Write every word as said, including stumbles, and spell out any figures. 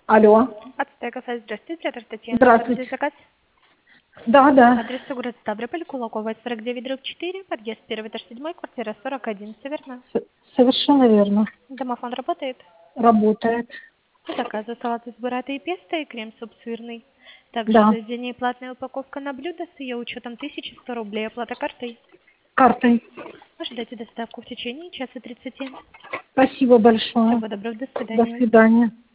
Алло. Отстая кафе, здравствуйте, это Татьяна. Здравствуйте. Здесь заказ. Да, да. Адрес город Ставрополь, Кулакова, сорок девять дробь четыре, подъезд первый этаж седьмой, квартира сорок один, все верно? С- Совершенно верно. Домофон работает. Работает. По заказу салат из буррата и песто и крем-суп сырный. Также Да. заведение платная упаковка на блюдо с ее учетом тысяча сто рублей, оплата картой. Картой. Ожидайте доставку в течение часа тридцати. Спасибо большое. Всего доброго, до До свидания. свидания.